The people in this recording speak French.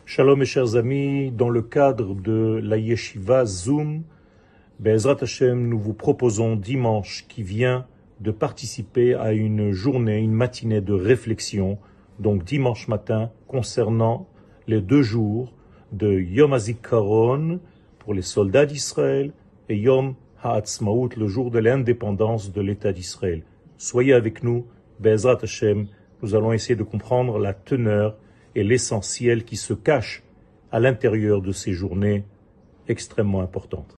Shalom mes chers amis, dans le cadre de la Yeshiva Zoom, Be'ezrat Hashem, nous vous proposons dimanche qui vient de participer à une journée, une matinée de réflexion, donc dimanche matin, concernant les 2 jours de Yom HaZikaron pour les soldats d'Israël et Yom HaAtzmaut, le jour de l'indépendance de l'État d'Israël. Soyez avec nous, Be'ezrat Hashem, nous allons essayer de comprendre la teneur et l'essentiel qui se cache à l'intérieur de ces journées extrêmement importantes.